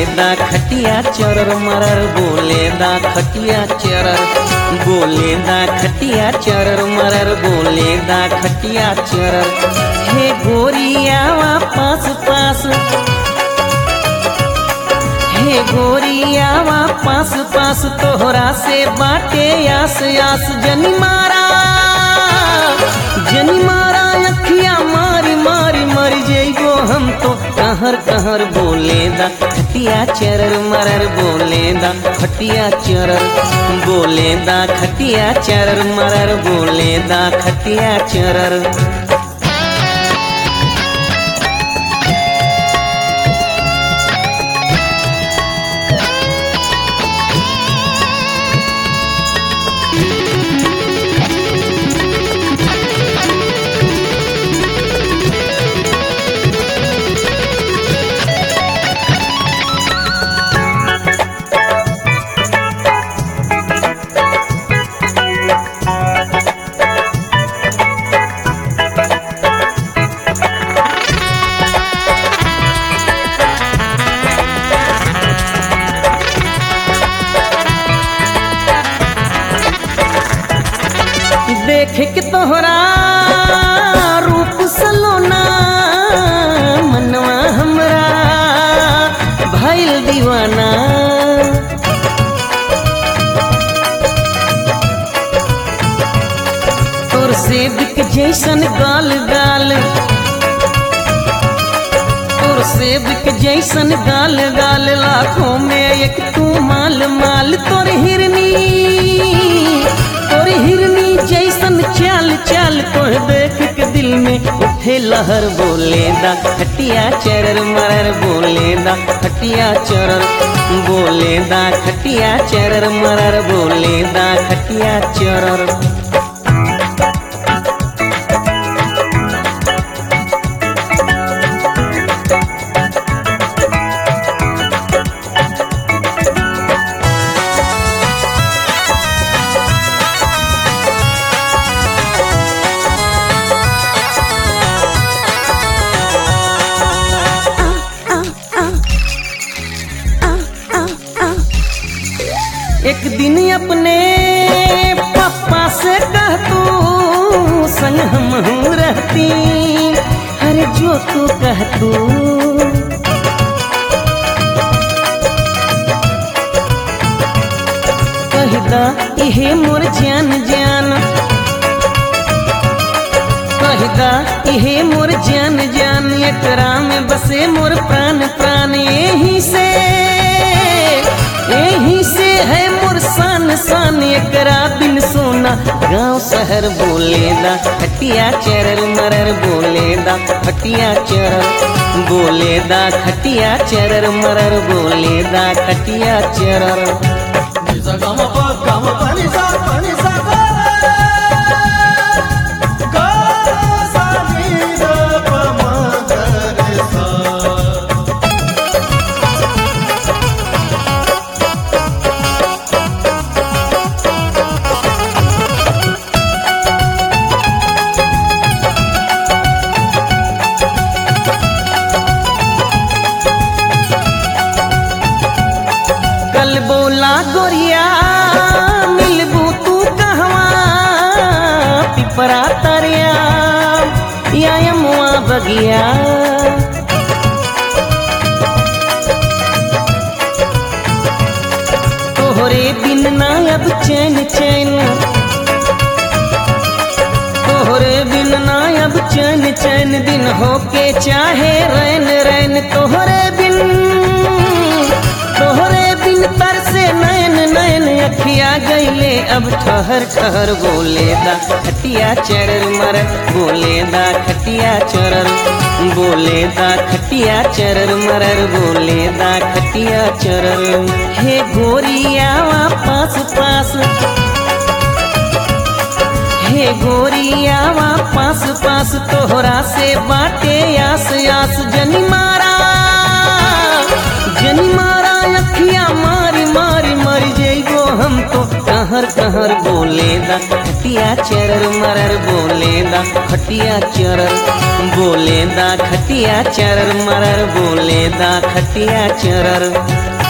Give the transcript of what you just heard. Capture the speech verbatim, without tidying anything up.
दा खटिया चरर मरर बोले दा खटिया चरर बोले दा खटिया चरर मरर बोले दा खटिया चरर। हे गोरिया पास पास हे गोरिया पास पास तोहरा से बाटे आस आस जनी मारा जनी मारा अखिया मारी मारी मर जइबो हम तो कहर कहर बोले दा खटिया चरर मरर बोले दा खटिया चरर बोले दा खटिया चरर मरर बोले दा खटिया चरर। देख के तोहरा रूप सलोना मनवा हमरा भइल दीवाना। तोर सेब के जैसन गाल गाल तोर सेब के जैसन गाल गाल लाखों में एक तू माल माल। तोर हिरनी तोर हिरनी जैसन चाल चाल तोह देख के दिल में उठे लहर बोले दा खटिया चरर मरर बोले दा खटिया चरर बोले दा खटिया चरर मरर बोले दा खटिया चरर। एक दिन अपने पापा से कह तू संग हम हूँ रहती अरे जो तू कह तू। कहदा इहे मोर जान जान कहदा इहे मोर जान जान एकरा में बसे मोर प्राण प्राण। यही से यही से है मोर शान शान एकरा बिन सोना गाँव शहर बोले दा खटिया चरर मरर बोले दा खटिया चरर बोले दा खटिया चरर मरर बोले दा खटिया चरर। कल बोला गोरिया मिलबू तू कहवा पिपरा तरिया या यमुआ बगिया। तोहरे बिन ना अब चैन चैन तोहरे बिन ना अब चैन चैन दिन होके चाहे रैन रैन। तोहरे बिन तोहरे बिन तरसे नैन नैन अखिया गईले अब ठहर ठहर बोले दा खटिया चरर मरर बोले दा खटिया चरर बोले दा खटिया चरर मरर बोले दा खटिया चरर। हे गोरिया पास पास हे गोरिया पास पास तोहरा से बाटे आस आस जनी मारा जनी मारा अखिया मारी मारी मर जइबो हम तो कहाँ कहर कहर बोलेदा खटिया चरर मरर बोलेदा खटिया चरर बोलेदा खटिया चरर मरर बोलेदा खटिया चरर।